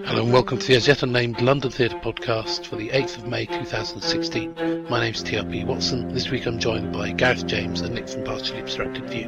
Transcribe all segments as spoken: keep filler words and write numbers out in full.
Hello and welcome to the as yet unnamed London Theatre podcast for the eighth of May two thousand sixteen. My name's T R P Watson. This week I'm joined by Gareth James and Nick from Partially Obstructed View.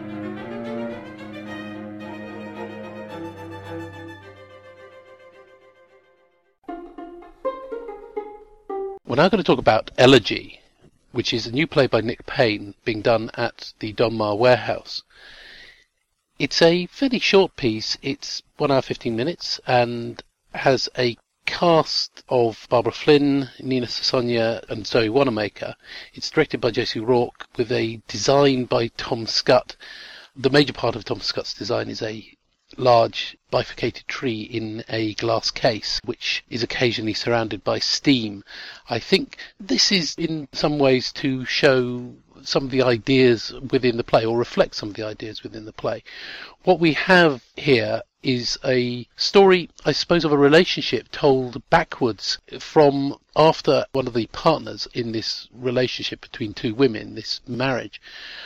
We're now going to talk about Elegy, which is a new play by Nick Payne being done at the Donmar Warehouse. It's a fairly short piece. It's one hour fifteen minutes and has a cast of Barbara Flynn, Nina Sosanya and Zoe Wanamaker. It's directed by Josie Rourke with a design by Tom Scott. The major part of Tom Scott's design is a large bifurcated tree in a glass case, which is occasionally surrounded by steam. I think this is in some ways to show some of the ideas within the play, or reflect some of the ideas within the play. What we have here is a story, I suppose, of a relationship told backwards from after one of the partners in this relationship between two women, this marriage,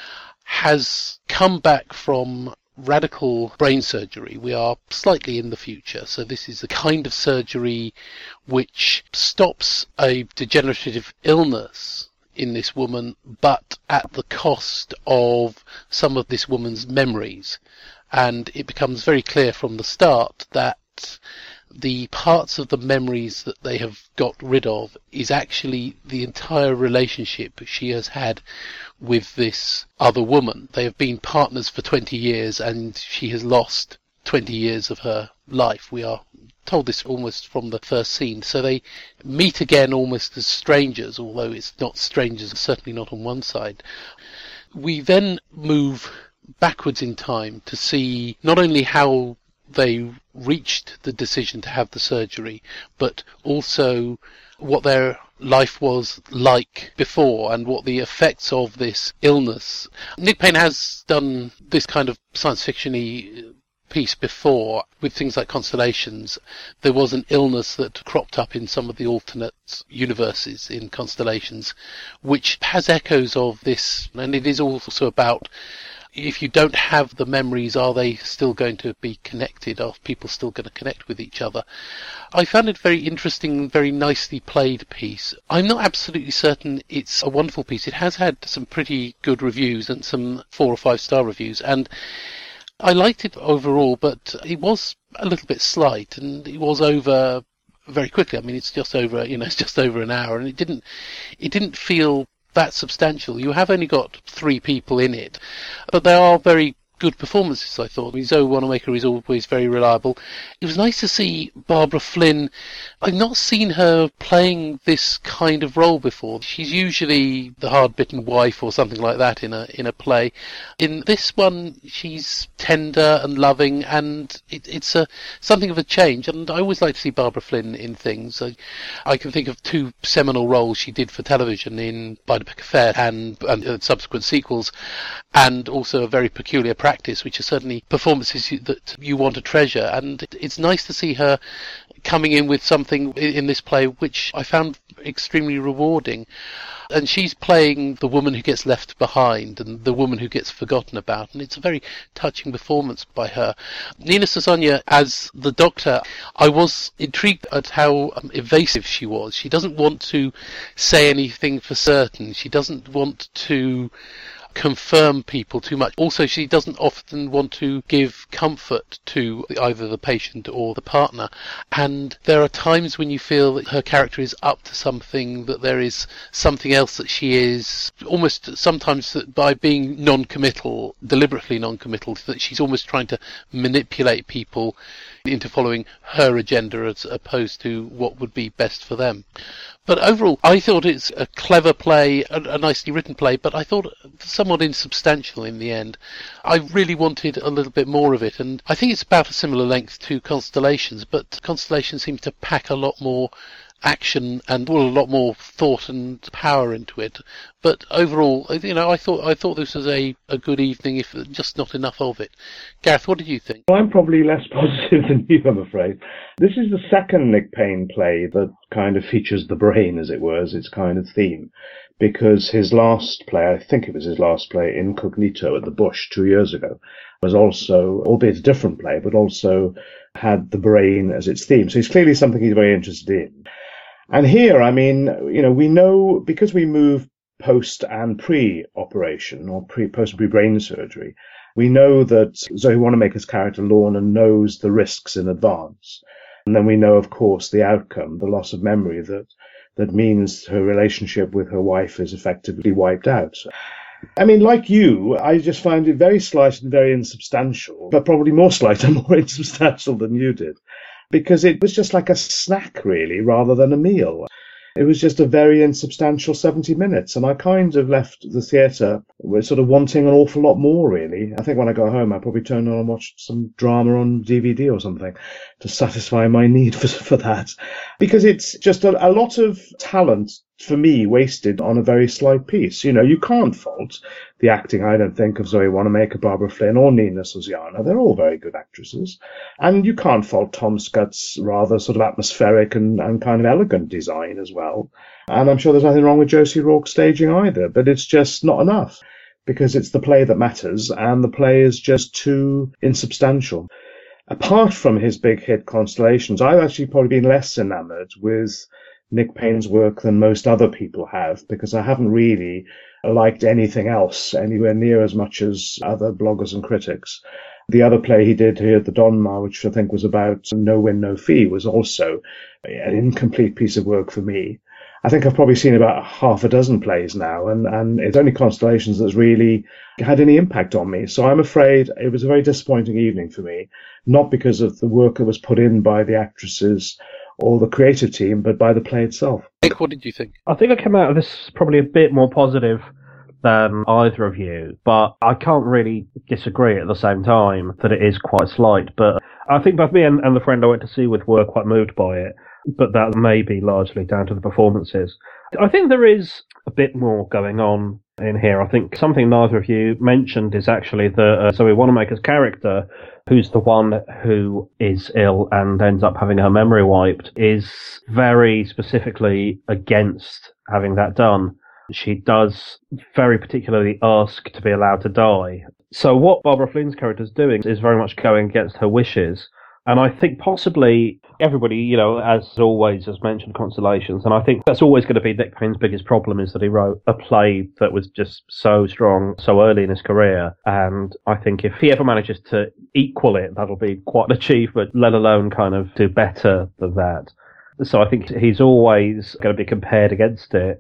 has come back from radical brain surgery. We are slightly in the future, so this is a kind of surgery which stops a degenerative illness in this woman, but at the cost of some of this woman's memories. And it becomes very clear from the start that the parts of the memories that they have got rid of is actually the entire relationship she has had with this other woman. They have been partners for twenty years and she has lost twenty years of her life. We are told this almost from the first scene. So they meet again almost as strangers, although it's not strangers, certainly not on one side. We then move backwards in time to see not only how they reached the decision to have the surgery, but also what their life was like before and what the effects of this illness. Nick Payne has done this kind of science fiction-y piece before with things like Constellations. There was an illness that cropped up in some of the alternate universes in Constellations, which has echoes of this, and it is also about, if you don't have the memories, are they still going to be connected? Are people still going to connect with each other? I found it very interesting, very nicely played piece. I'm not absolutely certain it's a wonderful piece. It has had some pretty good reviews and some four or five star reviews, and I liked it overall, but it was a little bit slight and it was over very quickly. I mean, it's just over, you know, it's just over an hour, and it didn't, it didn't feel that substantial. You have only got three people in it, but they are very good performances, I thought. I mean, Zoe Wanamaker is always very reliable. It was nice to see Barbara Flynn. I've not seen her playing this kind of role before. She's usually the hard-bitten wife or something like that in a in a play. In this one, she's tender and loving, and it, it's a something of a change. And I always like to see Barbara Flynn in things. I, I can think of two seminal roles she did for television in Beiderbecke Affair and, and uh, subsequent sequels, and also a very peculiar practice, which are certainly performances that you want to treasure. And it's nice to see her coming in with something in this play which I found extremely rewarding. And she's playing the woman who gets left behind and the woman who gets forgotten about, and it's a very touching performance by her. Nina Sosanya as the doctor, I was intrigued at how um, evasive she was. She doesn't want to say anything for certain. She doesn't want to confirm people too much. Also, she doesn't often want to give comfort to either the patient or the partner, and there are times when you feel that her character is up to something, that there is something else that she is, almost sometimes that by being non-committal, deliberately non-committal, that she's almost trying to manipulate people into following her agenda as opposed to what would be best for them. But overall, I thought it's a clever play, a, a nicely written play, but I thought somewhat insubstantial in the end. I really wanted a little bit more of it, and I think it's about a similar length to Constellations, but Constellations seems to pack a lot more action and well, a lot more thought and power into it. But overall, you know, I thought I thought this was a, a good evening, if just not enough of it. Gareth, what did you think? I'm probably less positive than you, I'm afraid. This is the second Nick Payne play that kind of features the brain, as it were, as its kind of theme, because his last play, I think it was his last play, Incognito at the Bush two years ago, was also, albeit a different play, but also had the brain as its theme. So it's clearly something he's very interested in. And here, I mean, you know, we know, because we move post and pre-operation, or pre post pre-brain surgery, we know that Zoe Wanamaker's character Lorna knows the risks in advance. And then we know, of course, the outcome, the loss of memory that that means her relationship with her wife is effectively wiped out. I mean, like you, I just find it very slight and very insubstantial, but probably more slight and more insubstantial than you did, because it was just like a snack, really, rather than a meal. It was just a very insubstantial seventy minutes, and I kind of left the theatre with sort of wanting an awful lot more, really. I think when I got home, I probably turned on and watched some drama on D V D or something to satisfy my need for, for that. Because it's just a, a lot of talent, for me, wasted on a very slight piece. You know, you can't fault the acting, I don't think, of Zoe Wanamaker, Barbara Flynn, or Nina Suziana. They're all very good actresses. And you can't fault Tom Scott's rather sort of atmospheric and, and kind of elegant design as well. And I'm sure there's nothing wrong with Josie Rourke's staging either, but it's just not enough, because it's the play that matters, and the play is just too insubstantial. Apart from his big hit Constellations, I've actually probably been less enamoured with Nick Payne's work than most other people have, because I haven't really liked anything else anywhere near as much as other bloggers and critics. The other play he did here at the Donmar, which I think was about No Win, No Fee, was also an incomplete piece of work for me. I think I've probably seen about half a dozen plays now, and, and it's only Constellations that's really had any impact on me. So I'm afraid it was a very disappointing evening for me, not because of the work that was put in by the actresses or the creative team, but by the play itself. Nick, what did you think? I think I came out of this probably a bit more positive than either of you, but I can't really disagree at the same time that it is quite slight. But I think both me and, and the friend I went to see with were quite moved by it, but that may be largely down to the performances. I think there is a bit more going on in here. I think something neither of you mentioned is actually that uh, Zoe Wanamaker's character, who's the one who is ill and ends up having her memory wiped, is very specifically against having that done. She does very particularly ask to be allowed to die. So what Barbara Flynn's character is doing is very much going against her wishes. And I think possibly everybody, you know, as always has mentioned Constellations, and I think that's always going to be Nick Payne's biggest problem, is that he wrote a play that was just so strong so early in his career. And I think if he ever manages to equal it, that'll be quite an achievement, let alone kind of do better than that. So I think he's always going to be compared against it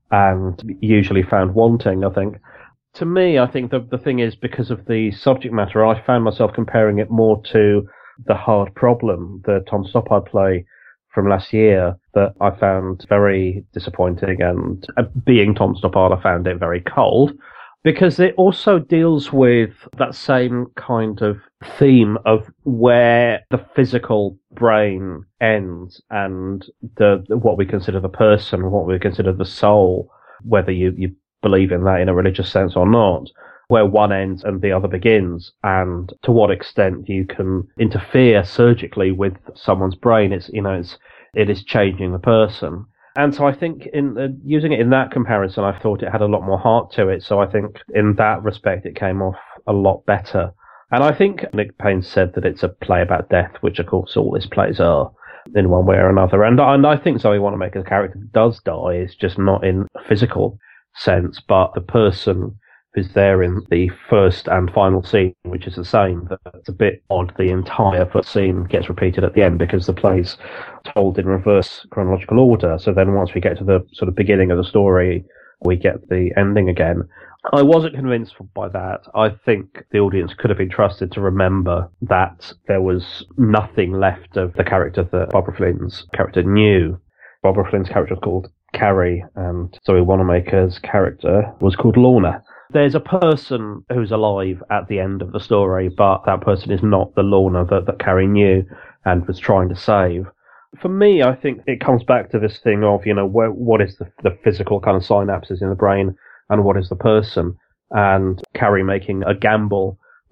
and usually found wanting, I think. To me, I think the, the thing is, because of the subject matter, I found myself comparing it more to The Hard Problem, the Tom Stoppard play from last year, that I found very disappointing, and uh, being Tom Stoppard, I found it very cold, because it also deals with that same kind of theme of where the physical brain ends and the what we consider the person, what we consider the soul, whether you, you believe in that in a religious sense or not, where one ends and the other begins, and to what extent you can interfere surgically with someone's brain. It's, you know, it's, it is changing the person. And so I think in uh, using it in that comparison, I thought it had a lot more heart to it. So I think in that respect, it came off a lot better. And I think Nick Payne said that it's a play about death, which of course all his plays are in one way or another. And, and I think Zoe Wanamaker's character does die, is just not in a physical sense, but the person who's there in the first and final scene, which is the same. That's a bit odd. The entire first scene gets repeated at the end because the play's told in reverse chronological order. So then once we get to the sort of beginning of the story, we get the ending again. I wasn't convinced by that. I think the audience could have been trusted to remember that there was nothing left of the character that Barbara Flynn's character knew. Barbara Flynn's character was called Carrie, and Zoe Wanamaker's character was called Lorna. There's a person who's alive at the end of the story, but that person is not the Lorna that, that Carrie knew and was trying to save. For me, I think it comes back to this thing of, you know, where, what is the, the physical kind of synapses in the brain and what is the person, and Carrie making a gamble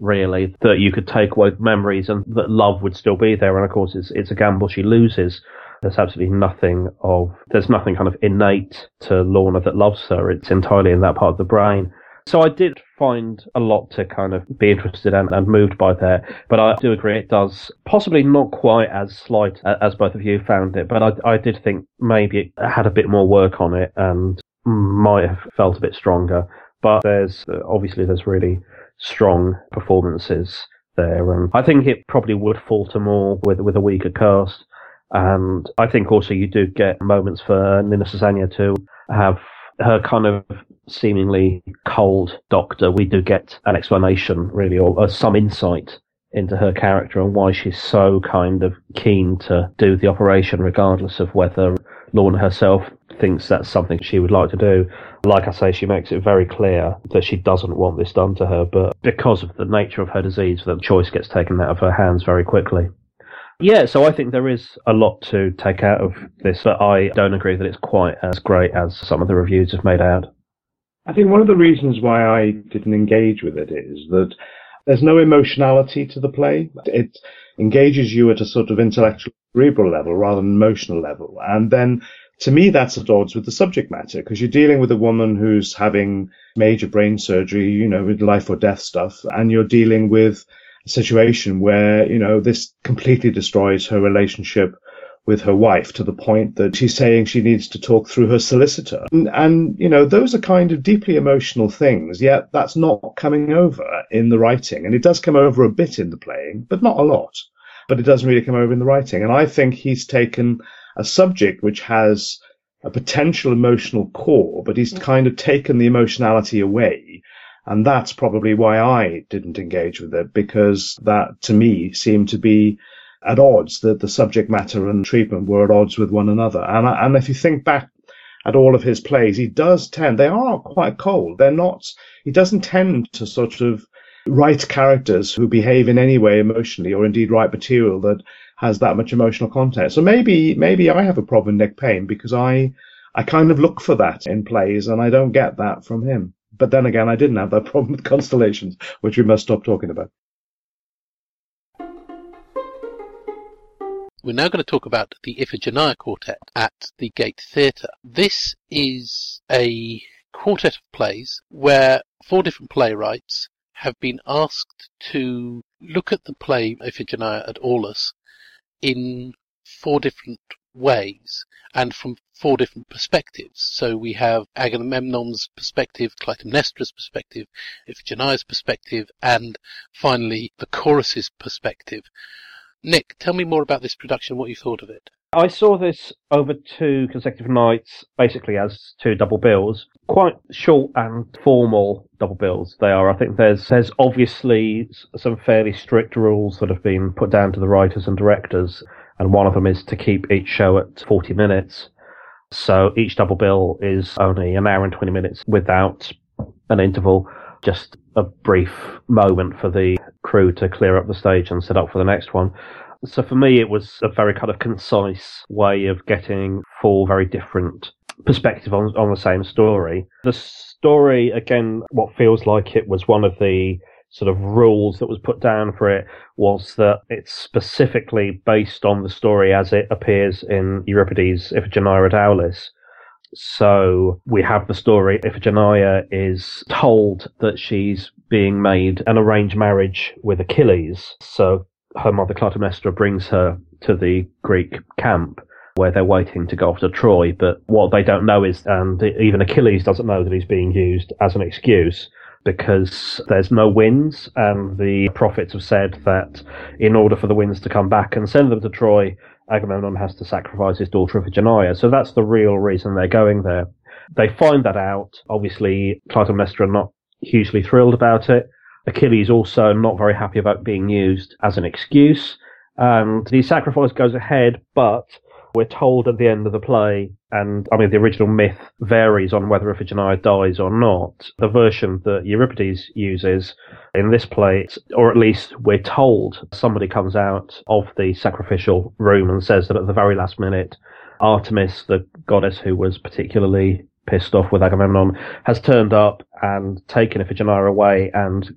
really, that you could take away memories and that love would still be there. And of course, it's, it's a gamble she loses. There's absolutely nothing of, there's nothing kind of innate to Lorna that loves her. It's entirely in that part of the brain. So I did find a lot to kind of be interested in and moved by there. But I do agree it does, possibly not quite as slight as both of you found it, but I, I did think maybe it had a bit more work on it and might have felt a bit stronger. But there's, obviously there's really strong performances there. And I think it probably would falter more with, with a weaker cast. And I think also you do get moments for Nina Sosanya to have her kind of seemingly cold doctor. We do get an explanation, really, or, or some insight into her character and why she's so kind of keen to do the operation, regardless of whether Lorna herself thinks that's something she would like to do. Like I say, she makes it very clear that she doesn't want this done to her, but because of the nature of her disease, the choice gets taken out of her hands very quickly. Yeah, so I think there is a lot to take out of this, but I don't agree that it's quite as great as some of the reviews have made out. I think one of the reasons why I didn't engage with it is that there's no emotionality to the play. It engages you at a sort of intellectual, cerebral level rather than emotional level. And then, to me, that's at odds with the subject matter, because you're dealing with a woman who's having major brain surgery, you know, with life or death stuff, and you're dealing with a situation where, you know, this completely destroys her relationship with her wife to the point that she's saying she needs to talk through her solicitor. And, and, you know, those are kind of deeply emotional things, yet that's not coming over in the writing. And it does come over a bit in the playing, but not a lot. But it doesn't really come over in the writing. And I think he's taken a subject which has a potential emotional core, but he's kind of taken the emotionality away. And that's probably why I didn't engage with it, because that, to me, seemed to be at odds, that the subject matter and treatment were at odds with one another. And, and if you think back at all of his plays, he does tend, they are quite cold. They're not, he doesn't tend to sort of write characters who behave in any way emotionally, or indeed write material that has that much emotional content. So maybe, maybe I have a problem with Nick Payne, because I, I kind of look for that in plays, and I don't get that from him. But then again, I didn't have that problem with Constellations, which we must stop talking about. We're now going to talk about the Iphigenia Quartet at the Gate Theatre. This is a quartet of plays where four different playwrights have been asked to look at the play Iphigenia at Aulus in four different ways and from four different perspectives. So we have Agamemnon's perspective, Clytemnestra's perspective, Iphigenia's perspective, and finally the chorus's perspective. Nick, tell me more about this production, what you thought of it. I saw this over two consecutive nights, basically as two double bills. Quite short and formal double bills they are. I think there's there's obviously some fairly strict rules that have been put down to the writers and directors, and one of them is to keep each show at forty minutes. So each double bill is only an hour and twenty minutes without an interval, just a brief moment for the crew to clear up the stage and set up for the next one. So for me, it was a very kind of concise way of getting four very different perspectives on, on the same story. The story, again, what feels like it was one of the sort of rules that was put down for it was that it's specifically based on the story as it appears in Euripides' Iphigenia at Aulis. So we have the story. Iphigenia is told that she's being made an arranged marriage with Achilles. So her mother Clytemnestra brings her to the Greek camp where they're waiting to go off to Troy. But what they don't know is, and even Achilles doesn't know, that he's being used as an excuse because there's no winds. And the prophets have said that in order for the winds to come back and send them to Troy, Agamemnon has to sacrifice his daughter Iphigenia. So that's the real reason they're going there. They find that out. Obviously, Clytemnestra not hugely thrilled about it. Achilles also not very happy about being used as an excuse. And the sacrifice goes ahead, but we're told at the end of the play, and I mean the original myth varies on whether Iphigenia dies or not. The version that Euripides uses in this play, or at least we're told, somebody comes out of the sacrificial room and says that at the very last minute, Artemis, the goddess who was particularly pissed off with Agamemnon, has turned up and taken Iphigenia away and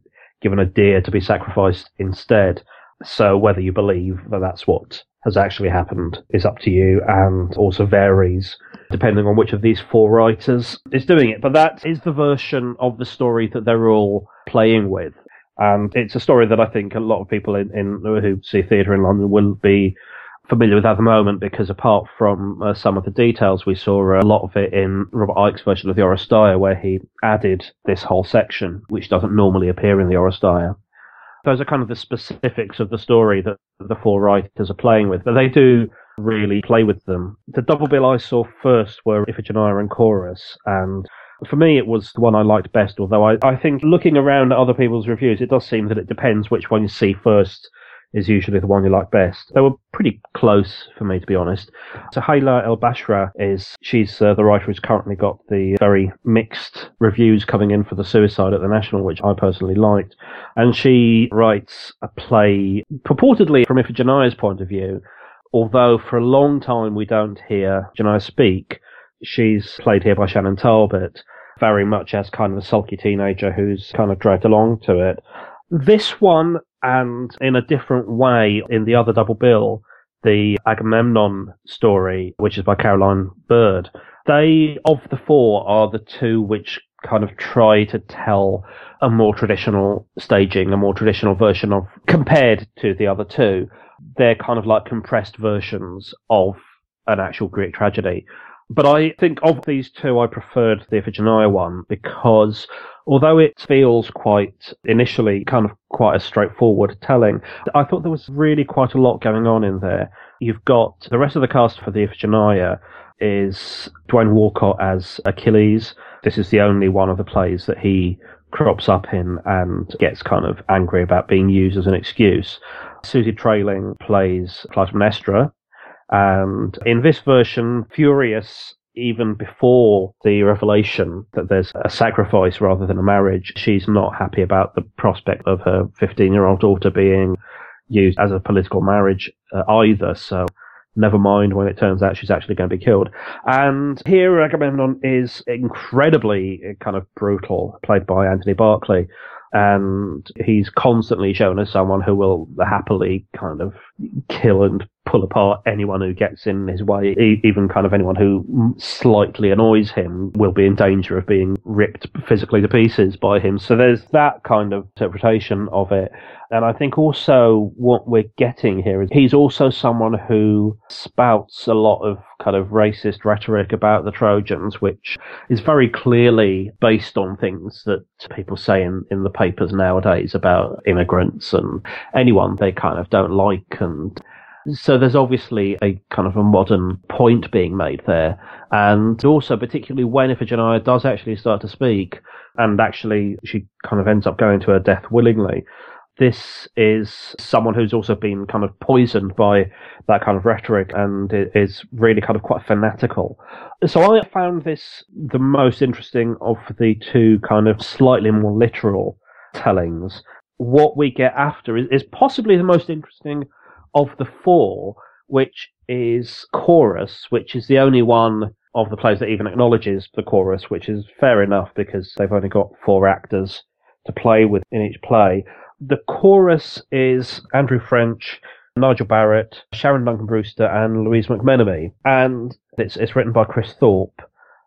given a deer to be sacrificed instead. So whether you believe that that's what has actually happened is up to you, and also varies depending on which of these four writers is doing it. But that is the version of the story that they're all playing with. And it's a story that I think a lot of people in, in who see theatre in London will be familiar with at the moment, because apart from uh, some of the details, we saw a lot of it in Robert Icke's version of the Oresteia, where he added this whole section, which doesn't normally appear in the Oresteia. Those are kind of the specifics of the story that the four writers are playing with, but they do really play with them. The double bill I saw first were Iphigenia and Chorus, and for me it was the one I liked best, although I, I think looking around at other people's reviews, it does seem that it depends which one you see first is usually the one you like best. They were pretty close for me, to be honest. So Hayla El-Bashra is, she's uh, the writer who's currently got the very mixed reviews coming in for The Suicide at the National, which I personally liked. And she writes a play purportedly from Iphigenia's point of view, although for a long time we don't hear Iphigenia speak. She's played here by Shannon Talbot, very much as kind of a sulky teenager who's kind of dragged along to it. This one, and in a different way in the other double bill, the Agamemnon story, which is by Caroline Bird, they, of the four, are the two which kind of try to tell a more traditional staging, a more traditional version of, compared to the other two, they're kind of like compressed versions of an actual Greek tragedy. But I think of these two, I preferred the Iphigenia one, because although it feels quite, initially, kind of quite a straightforward telling, I thought there was really quite a lot going on in there. You've got the rest of the cast for the Iphigenia is Dwayne Walcott as Achilles. This is the only one of the plays that he crops up in and gets kind of angry about being used as an excuse. Susie Trailing plays Clytemnestra. And in this version, furious even before the revelation that there's a sacrifice rather than a marriage, she's not happy about the prospect of her fifteen-year-old daughter being used as a political marriage uh, either. So never mind when it turns out she's actually going to be killed. And here Agamemnon is incredibly kind of brutal, played by Anthony Barclay. And he's constantly shown as someone who will happily kind of kill and pull apart anyone who gets in his way. E- even kind of anyone who slightly annoys him will be in danger of being ripped physically to pieces by him. So there's that kind of interpretation of it. And I think also what we're getting here is he's also someone who spouts a lot of kind of racist rhetoric about the Trojans, which is very clearly based on things that people say in, in the papers nowadays about immigrants and anyone they kind of don't like. And so there's obviously a kind of a modern point being made there. And also, particularly when Iphigenia does actually start to speak, and actually she kind of ends up going to her death willingly, this is someone who's also been kind of poisoned by that kind of rhetoric and is really kind of quite fanatical. So I found this the most interesting of the two kind of slightly more literal tellings. What we get after is, is possibly the most interesting of the four, which is Chorus, which is the only one of the plays that even acknowledges the chorus, which is fair enough because they've only got four actors to play with in each play. The chorus is Andrew French, Nigel Barrett, Sharon Duncan Brewster, and Louise McMenemy. And it's, it's written by Chris Thorpe.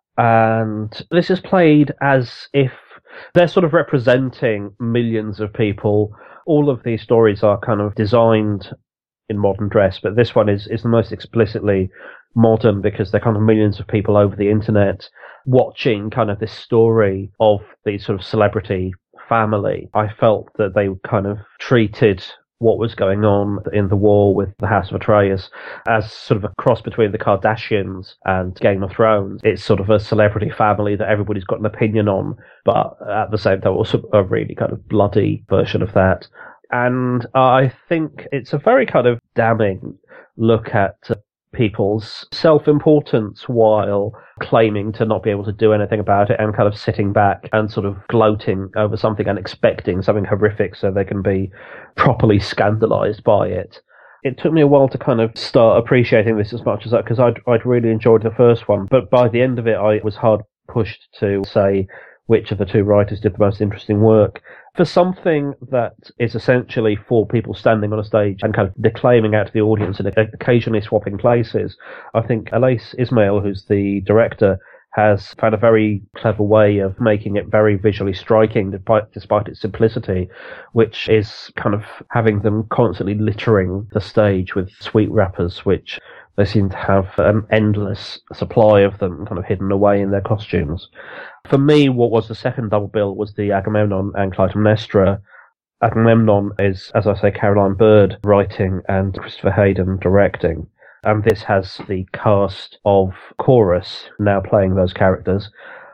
And this is played as if they're sort of representing millions of people. All of these stories are kind of designed in modern dress, but this one is, is the most explicitly modern because they're kind of millions of people over the internet watching kind of this story of the sort of celebrity family. I felt that they kind of treated what was going on in the war with the House of Atreus as sort of a cross between the Kardashians and Game of Thrones. It's sort of a celebrity family that everybody's got an opinion on, but at the same time also a really kind of bloody version of that. And I think it's a very kind of damning look at people's self-importance while claiming to not be able to do anything about it and kind of sitting back and sort of gloating over something and expecting something horrific so they can be properly scandalized by it. It took me a while to kind of start appreciating this as much as that because I'd, I'd really enjoyed the first one, but by the end of it I was hard pushed to say which of the two writers did the most interesting work. For something that is essentially four people standing on a stage and kind of declaiming out to the audience and occasionally swapping places, I think Elise Ismail, who's the director, has found a very clever way of making it very visually striking despite, despite its simplicity, which is kind of having them constantly littering the stage with sweet wrappers, which they seem to have an endless supply of them kind of hidden away in their costumes. For me, what was the second double bill was the Agamemnon and Clytemnestra. Agamemnon is, as I say, Caroline Bird writing and Christopher Hayden directing. And this has the cast of Chorus now playing those characters.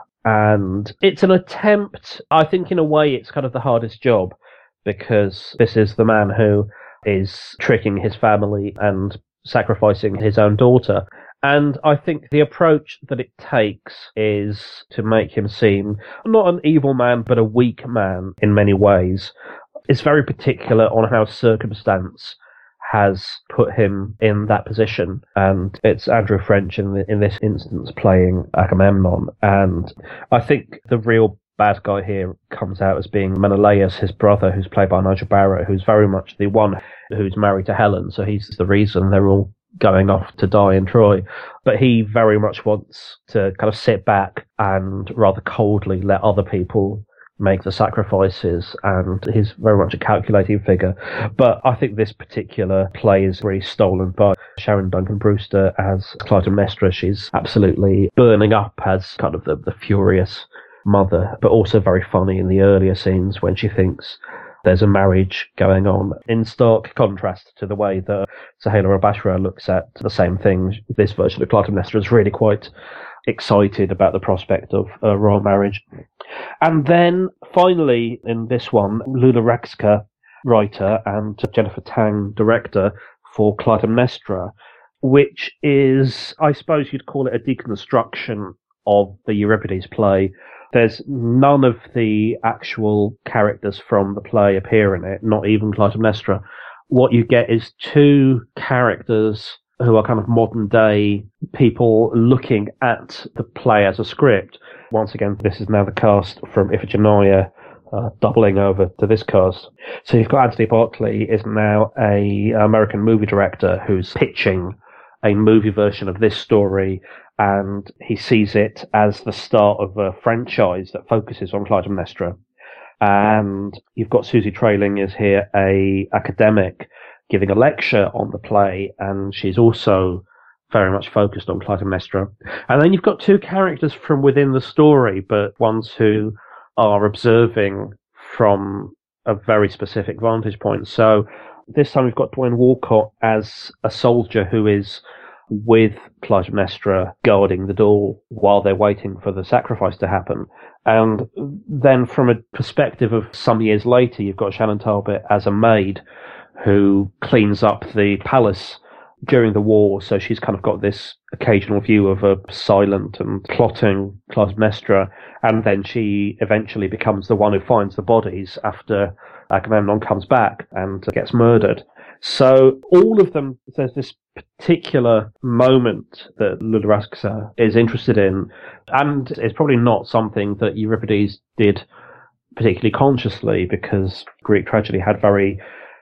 And it's an attempt, I think in a way it's kind of the hardest job, because this is the man who is tricking his family and sacrificing his own daughter. And I think the approach that it takes is to make him seem not an evil man, but a weak man in many ways. It's very particular on how circumstance has put him in that position. And it's Andrew French in, the, in this instance playing Agamemnon. And I think the real bad guy here comes out as being Menelaus, his brother, who's played by Nigel Barrett, who's very much the one who's married to Helen. So he's the reason they're all going off to die in Troy. But he very much wants to kind of sit back and rather coldly let other people make the sacrifices, and he's very much a calculating figure. But I think this particular play is really stolen by Sharon Duncan Brewster as Clytemnestra. She's absolutely burning up as kind of the, the furious mother, but also very funny in the earlier scenes when she thinks there's a marriage going on, in stark contrast to the way that Sohaila Abashra looks at the same thing. This version of Clytemnestra is really quite excited about the prospect of a royal marriage. And then finally in this one, Lula Raxka, writer, and Jennifer Tang, director, for Clytemnestra, which is, I suppose you'd call it a deconstruction of the Euripides play. There's none of the actual characters from the play appear in it, not even Clytemnestra. What you get is two characters who are kind of modern day people looking at the play as a script. Once again, this is now the cast from Iphigenia, uh, doubling over to this cast. So you've got Anthony Barclay is now a American movie director who's pitching a movie version of this story, and he sees it as the start of a franchise that focuses on Clytemnestra. And you've got Susie Trailing is here, a academic, giving a lecture on the play, and she's also very much focused on Clytemnestra. And then you've got two characters from within the story, but ones who are observing from a very specific vantage point. So this time we've got Dwayne Walcott as a soldier who is with Clytemnestra guarding the door while they're waiting for the sacrifice to happen. And then from a perspective of some years later, you've got Shannon Talbot as a maid who cleans up the palace during the war. So she's kind of got this occasional view of a silent and plotting Clytemnestra, and then she eventually becomes the one who finds the bodies after Agamemnon comes back and gets murdered. So all of them, there's this particular moment that Lula Raxka is interested in, and it's probably not something that Euripides did particularly consciously, because Greek tragedy had very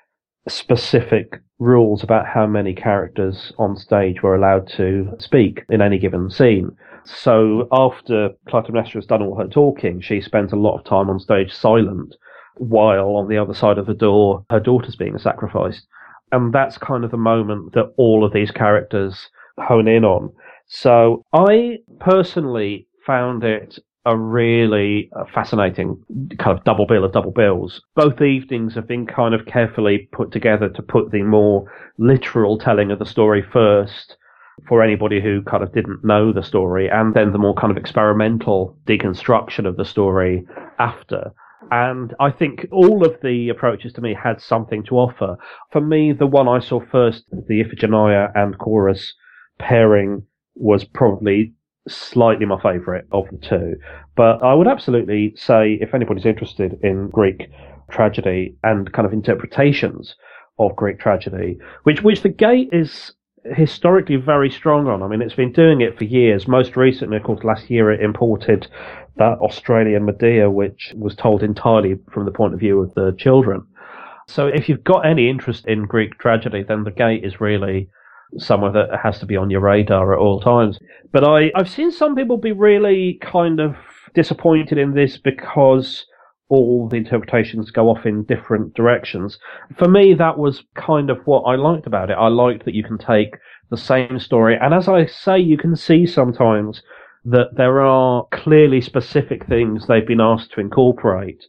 specific rules about how many characters on stage were allowed to speak in any given scene. So after Clytemnestra has done all her talking, she spends a lot of time on stage silent, while on the other side of the door, her daughter's being sacrificed. And that's kind of the moment that all of these characters hone in on. So I personally found it a really fascinating kind of double bill of double bills. Both evenings have been kind of carefully put together to put the more literal telling of the story first for anybody who kind of didn't know the story, and then the more kind of experimental deconstruction of the story after. And I think all of the approaches to me had something to offer. For me, the one I saw first, the Iphigenia and Chorus pairing, was probably slightly my favourite of the two. But I would absolutely say, if anybody's interested in Greek tragedy and kind of interpretations of Greek tragedy, which which the Gate is historically very strong on. I mean, it's been doing it for years. Most recently, of course, last year it imported that Australian Medea, which was told entirely from the point of view of the children. So if you've got any interest in Greek tragedy, then The Gate is really somewhere that has to be on your radar at all times. But I, I've seen some people be really kind of disappointed in this because all the interpretations go off in different directions. For me, that was kind of what I liked about it. I liked that you can take the same story, and as I say, you can see sometimes that there are clearly specific things they've been asked to incorporate,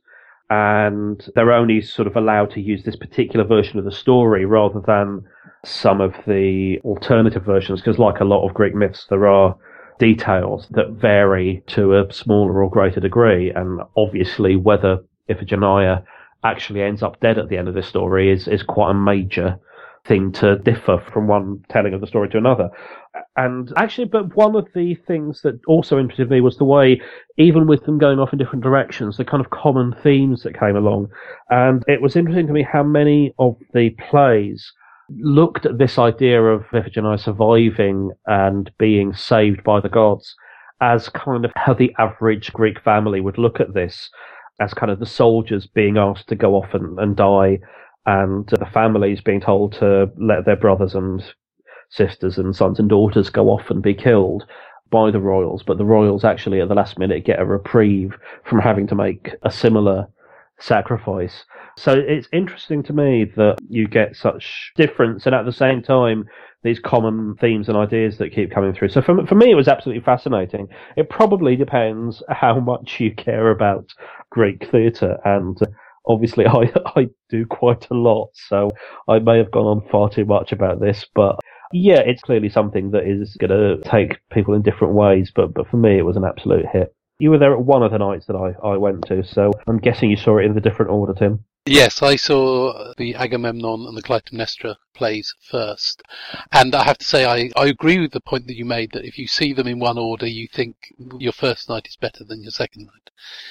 and they're only sort of allowed to use this particular version of the story rather than some of the alternative versions, because like a lot of Greek myths, there are details that vary to a smaller or greater degree, and obviously whether Iphigenia actually ends up dead at the end of this story is, is quite a major thing to differ from one telling of the story to another. And actually, but one of the things that also interested me was the way, even with them going off in different directions, the kind of common themes that came along. And it was interesting to me how many of the plays looked at this idea of Iphigenia surviving and being saved by the gods as kind of how the average Greek family would look at this, as kind of the soldiers being asked to go off and, and die, and the families being told to let their brothers and sisters and sons and daughters go off and be killed by the royals, but the royals actually at the last minute get a reprieve from having to make a similar sacrifice. So it's interesting to me that you get such difference, and at the same time, these common themes and ideas that keep coming through. So for, for me, it was absolutely fascinating. It probably depends how much you care about Greek theatre, and obviously I, I do quite a lot, so I may have gone on far too much about this, but yeah, it's clearly something that is going to take people in different ways, but, but for me, it was an absolute hit. You were there at one of the nights that I, I went to, so I'm guessing you saw it in the different order, Tim. Yes, I saw the Agamemnon and the Clytemnestra plays first. And I have to say, I, I agree with the point that you made, that if you see them in one order, you think your first night is better than your second night.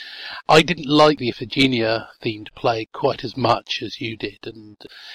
I didn't like the Iphigenia-themed play quite as much as you did, and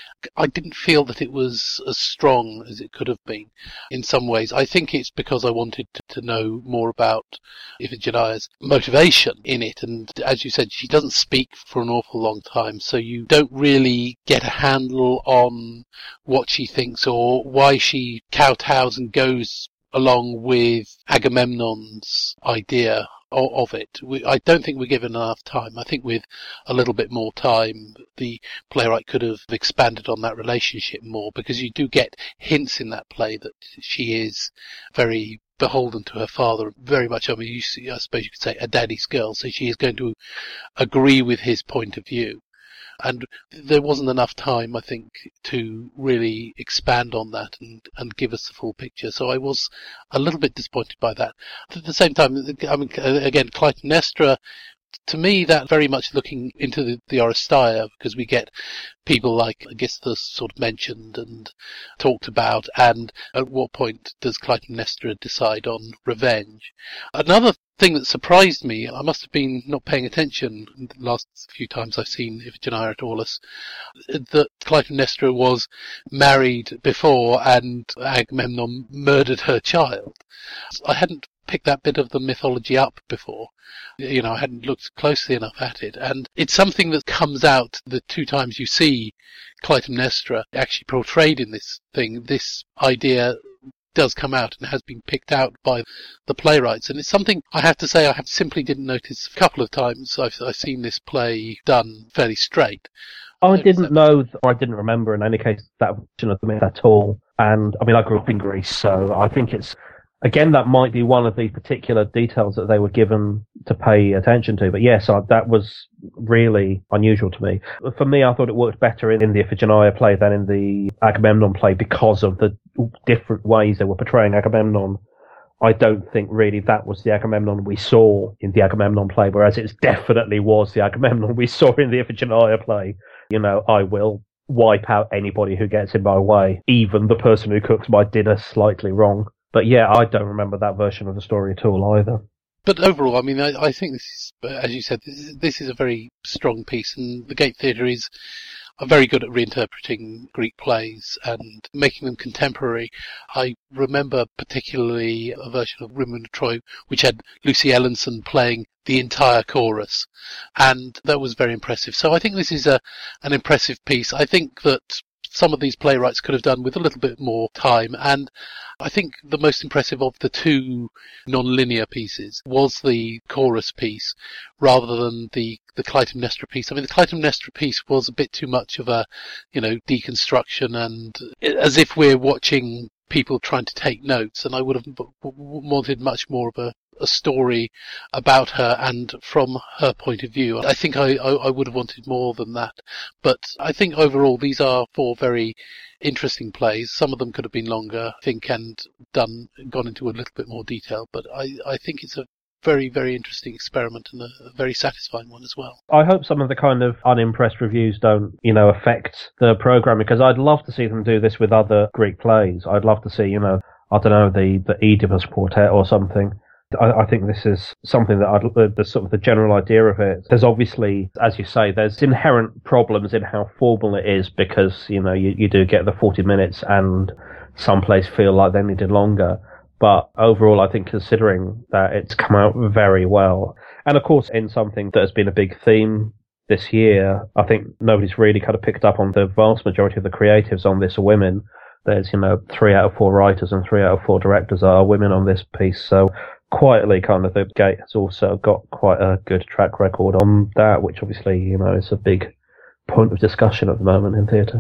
I didn't feel that it was as strong as it could have been in some ways. I think it's because I wanted to, to know more about Iphigenia's motivation in it, and as you said, she doesn't speak for an awful long time, so you don't really get a handle on what she thinks or why she kowtows and goes along with Agamemnon's idea of it. We, I don't think we're given enough time. I think with a little bit more time, the playwright could have expanded on that relationship more, because you do get hints in that play that she is very beholden to her father, very much, I mean, you see, I suppose you could say, a daddy's girl, so she is going to agree with his point of view. And there wasn't enough time, I think, to really expand on that and, and give us the full picture. So I was a little bit disappointed by that. At the same time, I mean, again, Clytemnestra, to me, that very much looking into the, the Oresteia, because we get people like Aegisthus sort of mentioned and talked about, and at what point does Clytemnestra decide on revenge? Another thing that surprised me, I must have been not paying attention the last few times I've seen Iphigenia at Aulis, that Clytemnestra was married before and Agamemnon murdered her child. I hadn't picked that bit of the mythology up before. You know, I hadn't looked closely enough at it. And it's something that comes out the two times you see Clytemnestra actually portrayed in this thing. This idea does come out and has been picked out by the playwrights. And it's something I have to say I have simply didn't notice a couple of times. I've, I've seen this play done fairly straight. I didn't know, or I didn't remember in any case, that version of the myth at all. And I mean, I grew up in Greece, so I think it's, again, that might be one of the particular details that they were given to pay attention to. But yes, I, that was really unusual to me. For me, I thought it worked better in, in the Iphigenia play than in the Agamemnon play because of the different ways they were portraying Agamemnon. I don't think really that was the Agamemnon we saw in the Agamemnon play, whereas it definitely was the Agamemnon we saw in the Iphigenia play. You know, I will wipe out anybody who gets in my way, even the person who cooks my dinner slightly wrong. But yeah, I don't remember that version of the story at all either. But overall, I mean, I, I think this is, as you said, this is, this is a very strong piece, and the Gate Theatre is, are very good at reinterpreting Greek plays and making them contemporary. I remember particularly a version of Women of Troy which had Lucy Ellenson playing the entire chorus, and that was very impressive. So I think this is a an impressive piece. I think that some of these playwrights could have done with a little bit more time, and I think the most impressive of the two non-linear pieces was the chorus piece rather than the, the Clytemnestra piece. I mean, the Clytemnestra piece was a bit too much of a, you know, deconstruction, and as if we're watching people trying to take notes, and I would have wanted much more of a, a story about her and from her point of view. I think I, I, I would have wanted more than that. But I think overall these are four very interesting plays. Some of them could have been longer, I think, and done gone into a little bit more detail. But I, I think it's a very, very interesting experiment and a, a very satisfying one as well. I hope some of the kind of unimpressed reviews don't, you know, affect the programme, because I'd love to see them do this with other Greek plays. I'd love to see, you know, I don't know, the, the Oedipus Quartet or something. I, I think this is something that I'd, the, the sort of the general idea of it. There's obviously, as you say, there's inherent problems in how formal it is, because, you know, you, you do get the forty minutes and some plays feel like they needed longer. But overall, I think considering that it's come out very well, and of course in something that has been a big theme this year, I think nobody's really kind of picked up on the vast majority of the creatives on this are women. There's, you know, three out of four writers and three out of four directors are women on this piece. So quietly, kind of, the Gate has also got quite a good track record on that, which obviously, you know, is a big point of discussion at the moment in theatre.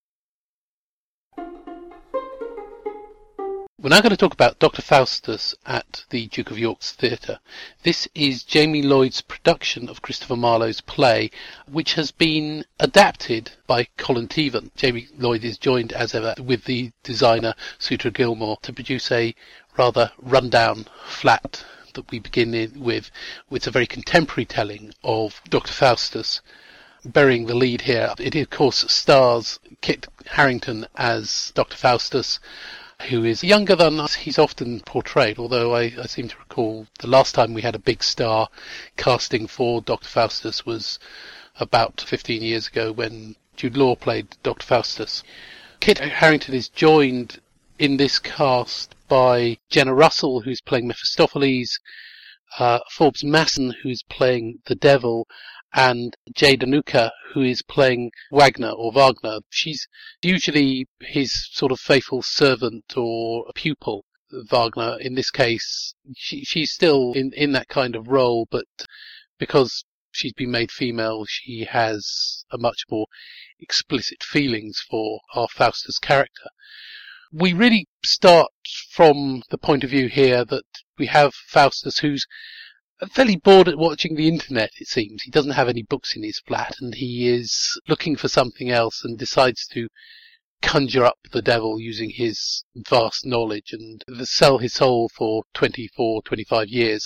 We're now going to talk about Doctor Faustus at the Duke of York's Theatre. This is Jamie Lloyd's production of Christopher Marlowe's play, which has been adapted by Colin Tevan. Jamie Lloyd is joined, as ever, with the designer Sutra Gilmore to produce a rather run-down flat that we begin in with. It's a very contemporary telling of Doctor Faustus. Burying the lead here, it of course stars Kit Harington as Doctor Faustus, who is younger than he's often portrayed, although I, I seem to recall the last time we had a big star casting for Doctor Faustus was about fifteen years ago when Jude Law played Doctor Faustus. Kit Harington is joined in this cast by Jenna Russell, who's playing Mephistopheles, uh, Forbes Masson, who's playing the Devil, and Jay Danuka, who is playing Wagner or Wagner. She's usually his sort of faithful servant or pupil, Wagner. In this case, she, she's still in, in that kind of role, but because she's been made female, she has a much more explicit feelings for our Faustus character. We really start from the point of view here that we have Faustus, who's fairly bored at watching the internet, it seems. He doesn't have any books in his flat, and he is looking for something else and decides to conjure up the devil using his vast knowledge and sell his soul for twenty-four, twenty-five years.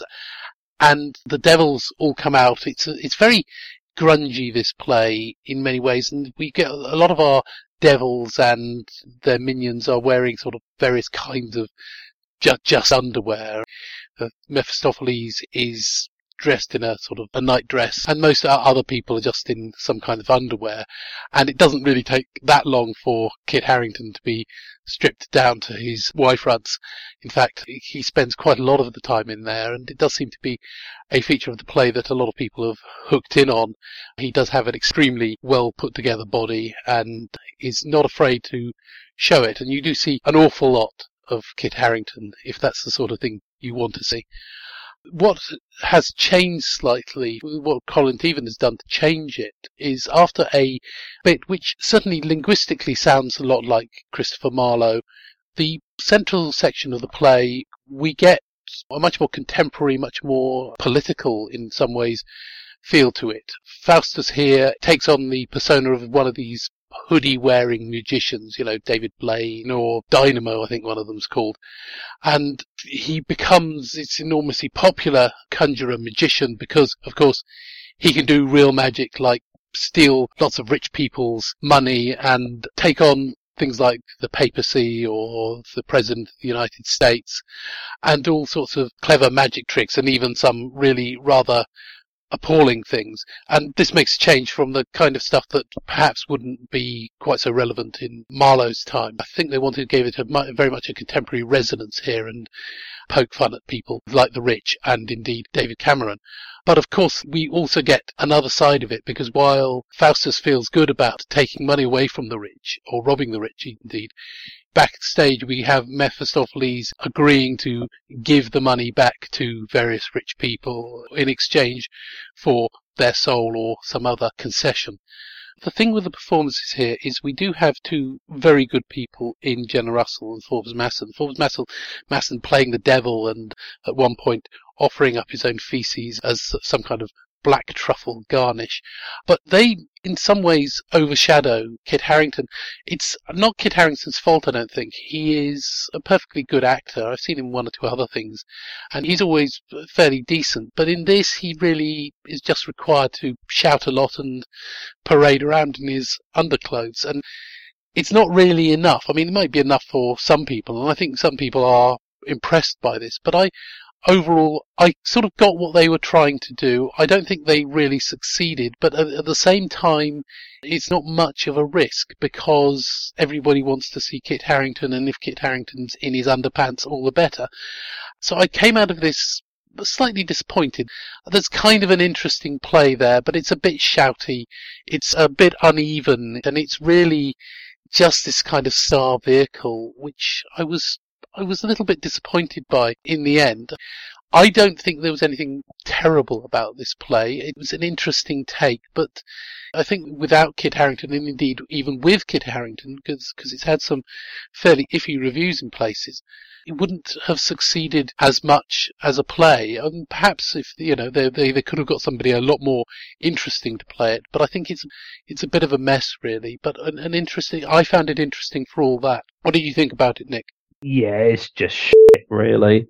And the devils all come out. It's it's very grungy, this play, in many ways, and we get a lot of our devils and their minions are wearing sort of various kinds of ju- just underwear. Uh, Mephistopheles is dressed in a sort of a nightdress, and most other people are just in some kind of underwear. And it doesn't really take that long for Kit Harington to be stripped down to his Y fronts. In fact, he spends quite a lot of the time in there, and it does seem to be a feature of the play that a lot of people have hooked in on. He does have an extremely well put together body and is not afraid to show it, and you do see an awful lot of Kit Harington, if that's the sort of thing you want to see. What has changed slightly, what Colin Tevan has done to change it, is after a bit which certainly linguistically sounds a lot like Christopher Marlowe, the central section of the play, we get a much more contemporary, much more political in some ways feel to it. Faustus here takes on the persona of one of these hoodie-wearing magicians, you know, David Blaine or Dynamo, I think one of them's called. And he becomes this enormously popular conjurer magician because, of course, he can do real magic like steal lots of rich people's money and take on things like the papacy or the President of the United States and all sorts of clever magic tricks and even some really rather appalling things. And this makes a change from the kind of stuff that perhaps wouldn't be quite so relevant in Marlowe's time. I think they wanted to give it a, very much a contemporary resonance here and poke fun at people like the rich and indeed David Cameron. But of course, we also get another side of it, because while Faustus feels good about taking money away from the rich, or robbing the rich indeed, backstage we have Mephistopheles agreeing to give the money back to various rich people in exchange for their soul or some other concession. The thing with the performances here is we do have two very good people in Jenna Russell and Forbes Masson. Forbes Masson, Masson playing the devil and at one point offering up his own feces as some kind of black truffle garnish. But they, in some ways, overshadow Kit Harington. It's not Kit Harington's fault, I don't think. He is a perfectly good actor. I've seen him in one or two other things, and he's always fairly decent. But in this, he really is just required to shout a lot and parade around in his underclothes. And it's not really enough. I mean, it might be enough for some people, and I think some people are impressed by this. But I, overall, I sort of got what they were trying to do. I don't think they really succeeded, but at, at the same time, it's not much of a risk because everybody wants to see Kit Harington, and if Kit Harington's in his underpants, all the better. So I came out of this slightly disappointed. There's kind of an interesting play there, but it's a bit shouty, it's a bit uneven, and it's really just this kind of star vehicle, which I was I was a little bit disappointed by in the end. I don't think there was anything terrible about this play. It was an interesting take, but I think without Kit Harington, and indeed even with Kit Harington, because it's had some fairly iffy reviews in places, it wouldn't have succeeded as much as a play. And perhaps if, you know, they, they, they could have got somebody a lot more interesting to play it. But I think it's it's a bit of a mess, really. But an, an interesting, I found it interesting for all that. What did you think about it, Nick? Yeah, it's just shit, really.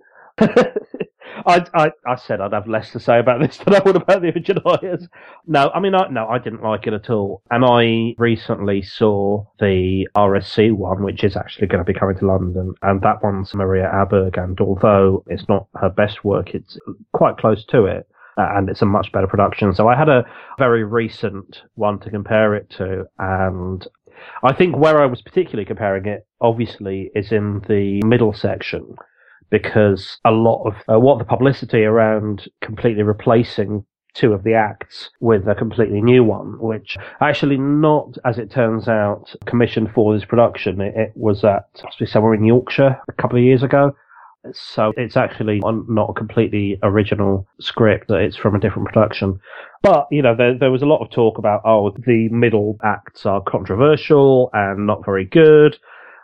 I, I I said I'd have less to say about this than I would about the Imagineers. No, I mean, I, no, I didn't like it at all. And I recently saw the R S C one, which is actually going to be coming to London, and that one's Maria Aberg, and although it's not her best work, it's quite close to it, and it's a much better production. So I had a very recent one to compare it to, and I think where I was particularly comparing it, obviously, is in the middle section, because a lot of uh, what the publicity around completely replacing two of the acts with a completely new one, which actually not, as it turns out, commissioned for this production. It, it was at possibly somewhere in Yorkshire a couple of years ago. So it's actually not a completely original script. It's from a different production. But, you know, there, there was a lot of talk about, oh, the middle acts are controversial and not very good,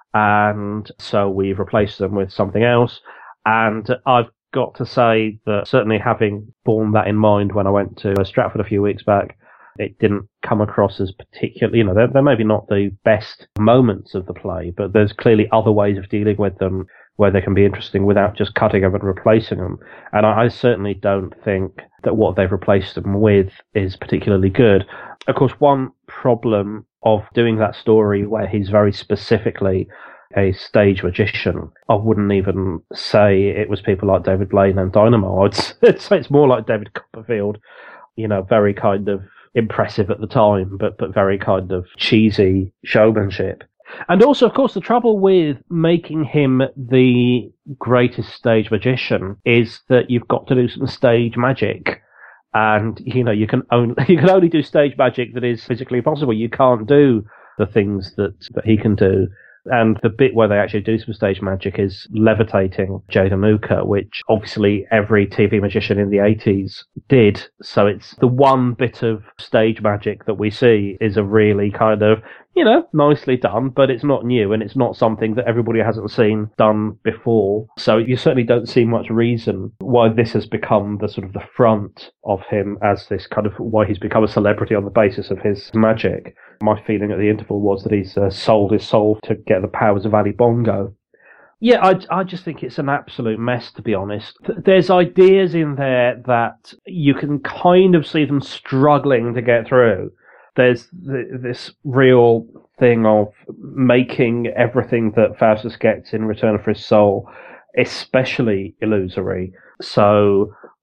and so we've replaced them with something else. And I've got to say that certainly having borne that in mind when I went to Stratford a few weeks back, it didn't come across as particularly, you know, they're, they're maybe not the best moments of the play, but there's clearly other ways of dealing with them where they can be interesting without just cutting them and replacing them. And I, I certainly don't think that what they've replaced them with is particularly good. Of course, one problem of doing that story where he's very specifically a stage magician, I wouldn't even say it was people like David Blaine and Dynamo. I'd say it's more like David Copperfield, you know, very kind of impressive at the time, but, but very kind of cheesy showmanship. And also, of course, the trouble with making him the greatest stage magician is that you've got to do some stage magic. And, you know, you can only, you can only do stage magic that is physically possible. You can't do the things that, that he can do. And the bit where they actually do some stage magic is levitating Jada Mooka, which obviously every T V magician in the eighties did. So it's the one bit of stage magic that we see is a really kind of, you know, nicely done, but it's not new and it's not something that everybody hasn't seen done before. So you certainly don't see much reason why this has become the sort of the front of him as this kind of, why he's become a celebrity on the basis of his magic. My feeling at the interval was that he's uh, sold his soul to get the powers of Ali Bongo. Yeah, I, I just think it's an absolute mess, to be honest. There's ideas in there that you can kind of see them struggling to get through. There's th- this real thing of making everything that Faustus gets in return for his soul especially illusory. So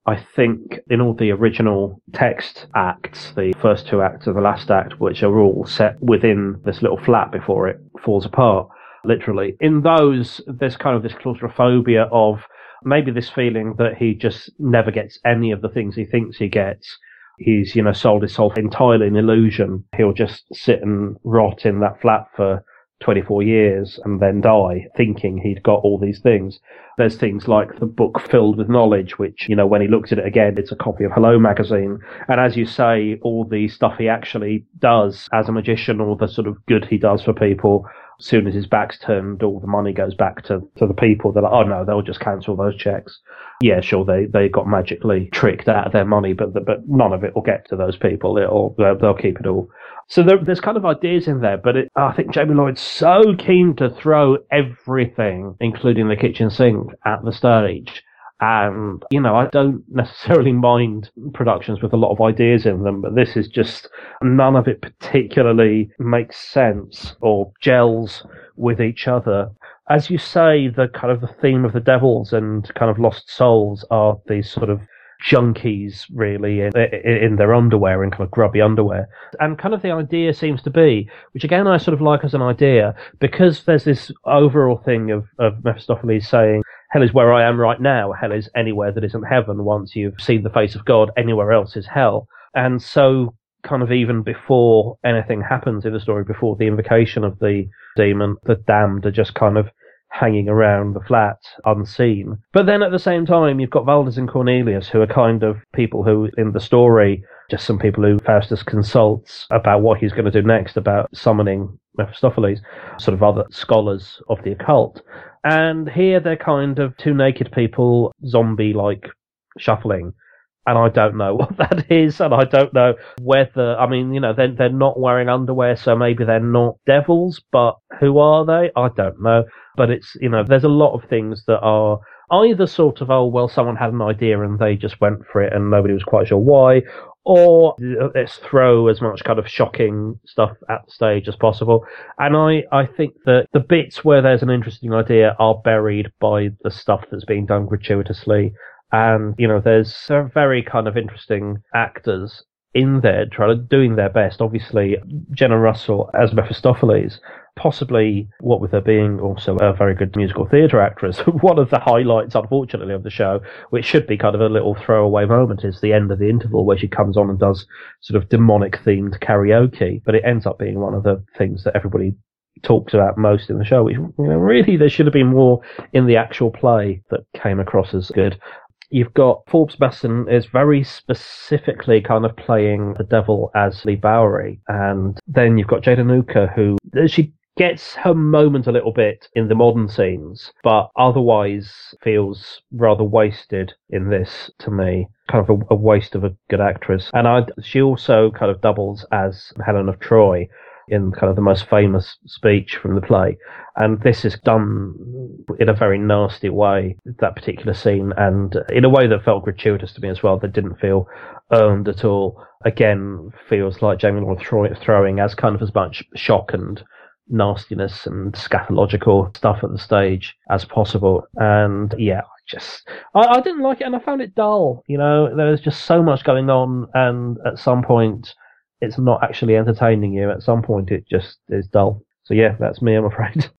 I think in all the original text acts, the first two acts of the last act, which are all set within this little flat before it falls apart, literally, in those, there's kind of this claustrophobia of maybe this feeling that he just never gets any of the things he thinks he gets. He's, you know, sold his soul entirely in illusion. He'll just sit and rot in that flat for twenty-four years and then die thinking he'd got all these things. There's things like the book Filled with Knowledge, which, you know, when he looks at it again, it's a copy of Hello magazine. And as you say, all the stuff he actually does as a magician, all the sort of good he does for people, as soon as his back's turned, all the money goes back to, to the people. They're like, oh no, they'll just cancel those checks. Yeah, sure, they, they got magically tricked out of their money, but but none of it will get to those people. It'll, they'll, they'll keep it all. So there, there's kind of ideas in there, but it, I think Jamie Lloyd's so keen to throw everything, including the kitchen sink, at the stage. And, you know, I don't necessarily mind productions with a lot of ideas in them, but this is just, none of it particularly makes sense or gels with each other. As you say, the kind of the theme of the devils and kind of lost souls are these sort of junkies, really, in, in their underwear, in kind of grubby underwear. And kind of the idea seems to be, which again I sort of like as an idea, because there's this overall thing of, of Mephistopheles saying, hell is where I am right now, hell is anywhere that isn't heaven. Once you've seen the face of God, anywhere else is hell. And so kind of even before anything happens in the story, before the invocation of the demon, the damned are just kind of hanging around the flat unseen. But then at the same time, you've got Valdez and Cornelius, who are kind of people who, in the story, just some people who Faustus consults about what he's going to do next, about summoning Mephistopheles, sort of other scholars of the occult. And here they're kind of two naked people, zombie-like shuffling. And I don't know what that is, and I don't know whether, I mean, you know, they're, they're not wearing underwear, so maybe they're not devils, but who are they? I don't know. But it's, you know, there's a lot of things that are either sort of, oh, well, someone had an idea and they just went for it and nobody was quite sure why, or let's throw as much kind of shocking stuff at the stage as possible. And I, I think that the bits where there's an interesting idea are buried by the stuff that's being done gratuitously. And, you know, there's some very kind of interesting actors in there trying to doing their best. Obviously, Jenna Russell as Mephistopheles, possibly, what with her being also a very good musical theatre actress, one of the highlights, unfortunately, of the show, which should be kind of a little throwaway moment, is the end of the interval where she comes on and does sort of demonic-themed karaoke. But it ends up being one of the things that everybody talks about most in the show, which, you know, really there should have been more in the actual play that came across as good. You've got Forbes Masson is very specifically kind of playing the devil as Lee Bowery. And then you've got Jada Nuka, who she gets her moment a little bit in the modern scenes, but otherwise feels rather wasted in this to me. Kind of a, a waste of a good actress. And I, she also kind of doubles as Helen of Troy in kind of the most famous speech from the play. And this is done in a very nasty way, that particular scene, and in a way that felt gratuitous to me as well, that didn't feel earned at all. Again, feels like Jamie Lloyd throwing as kind of as much shock and nastiness and scatological stuff at the stage as possible. And yeah, I just, I, I didn't like it, and I found it dull. You know, there was just so much going on, and at some point, it's not actually entertaining you. At some point, it just is dull. So yeah, that's me, I'm afraid.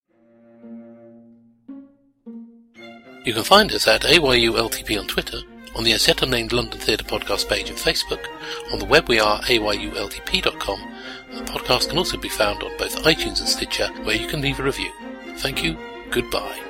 You can find us at A Y U L T P on Twitter, on the As Yet Unnamed London Theatre Podcast page on Facebook. On the web we are A Y U L T P dot com. The podcast can also be found on both iTunes and Stitcher, where you can leave a review. Thank you, goodbye.